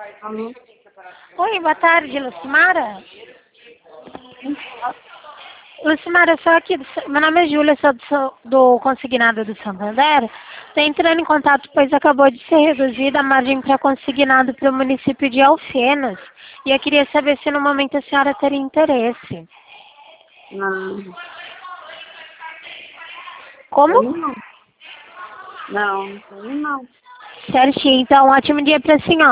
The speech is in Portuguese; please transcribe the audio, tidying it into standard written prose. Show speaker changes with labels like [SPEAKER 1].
[SPEAKER 1] Alô?
[SPEAKER 2] Oi, boa tarde, Lucimara. Lucimara, eu sou aqui, meu nome é Júlia, sou do Consignado do Santander. Estou entrando em contato, pois acabou de ser reduzida a margem para consignado para o município de Alfenas. E eu queria saber se no momento a senhora teria interesse.
[SPEAKER 1] Não.
[SPEAKER 2] Como?
[SPEAKER 1] Tenho não. Não, tenho não.
[SPEAKER 2] Certinho, então ótimo dia para a senhora.